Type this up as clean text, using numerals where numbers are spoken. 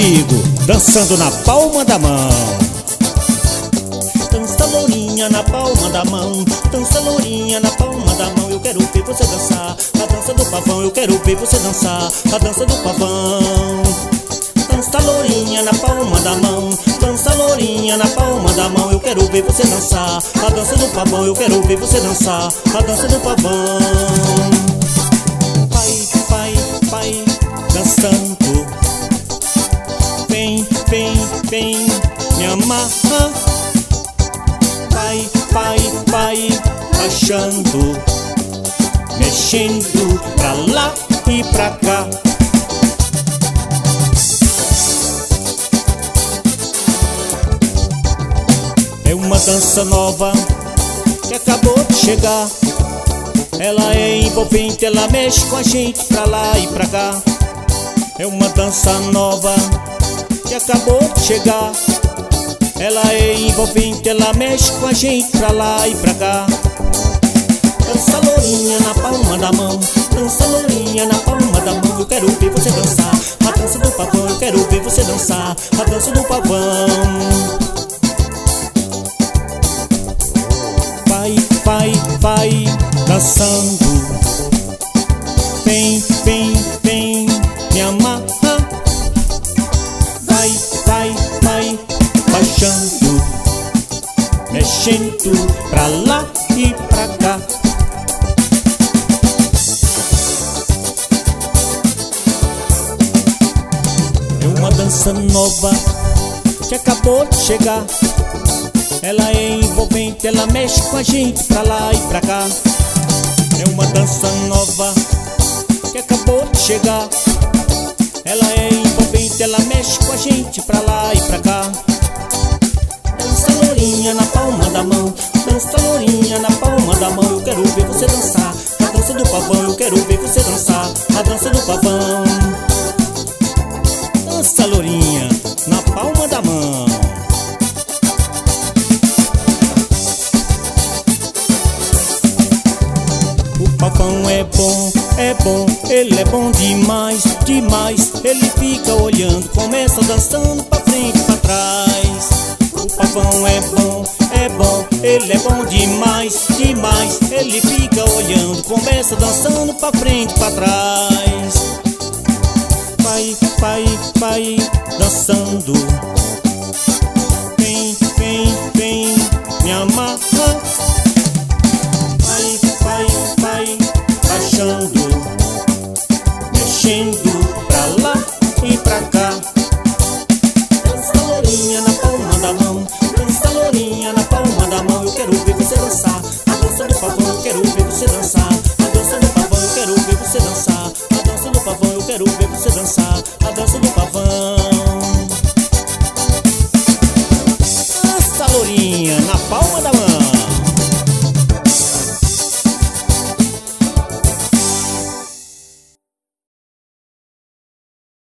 comigo, dançando na palma da mão. Dança lourinha na palma da mão, dança lourinha na palma da mão. Eu quero ver você dançar a dança do pavão, eu quero ver você dançar a dança do pavão. Dança lourinha na palma da mão, dança lourinha na palma da mão. Eu quero ver você dançar a dança do pavão, eu quero ver você dançar a dança do pavão. Vai, vai, vai, dançando. Vem, vem, vem, me amarra. Vai, vai, vai, baixando, mexendo pra lá e pra cá. É uma dança nova que acabou de chegar. Ela é envolvente, ela mexe com a gente pra lá e pra cá. É uma dança nova que acabou de chegar. Ela é envolvente, ela mexe com a gente pra lá e pra cá. Dança lourinha na palma da mão, dança lourinha na palma da mão. Eu quero ver você dançar a dança do pavão, eu quero ver você dançar a dança do pavão. Vai, vai, vai, dançando. Vem, vem, vem, me amarra. Vai, vai, vai, baixando, mexendo pra lá e pra cá. É uma dança nova que acabou de chegar. Ela é envolvente, ela mexe com a gente pra lá e pra cá. É uma dança nova que acabou de chegar. Ela é envolvente, ela mexe com a gente pra lá e pra cá. Dança lourinha na palma da mão, dança lourinha na palma da mão. Eu quero ver você dançar a dança do pavão, eu quero ver você dançar a dança do pavão. Dança lourinha na palma da mão. O pavão é bom, ele é bom demais, demais. Ele fica olhando, começa dançando pra frente e pra trás. O pavão é bom, ele é bom demais, demais. Ele fica olhando, começa dançando pra frente e pra trás. Vai, vai, vai, dançando. Vem, vem, vem, me amarra. Vai, vai, vai, baixando, mexendo pra lá e pra cá. Dança lourinha na palma da mão, dança lourinha na palma da mão. Eu quero ver você dançar a dança do pavão, eu quero ver você dançar a dança do pavão, eu quero ver você dançar a dança do pavão, eu quero ver você dançar a dança do pavão.